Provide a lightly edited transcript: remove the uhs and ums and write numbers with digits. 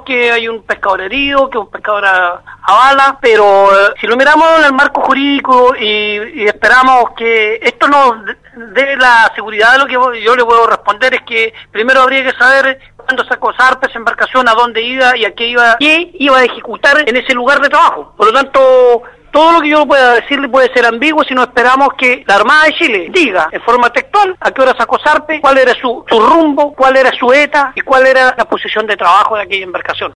que hay un pescador herido, que un pescador a bala, pero si lo miramos en el marco jurídico y esperamos que esto nos dé la seguridad, de lo que yo le puedo responder es que primero habría que saber cuándo sacó Sarpe esa embarcación, a dónde iba y a qué iba a ejecutar en ese lugar de trabajo. Por lo tanto, todo lo que yo pueda decirle puede ser ambiguo si no esperamos que la Armada de Chile diga en forma textual a qué hora sacó Sarpe, cuál era su rumbo, cuál era su ETA y cuál era la posición de trabajo de aquella embarcación.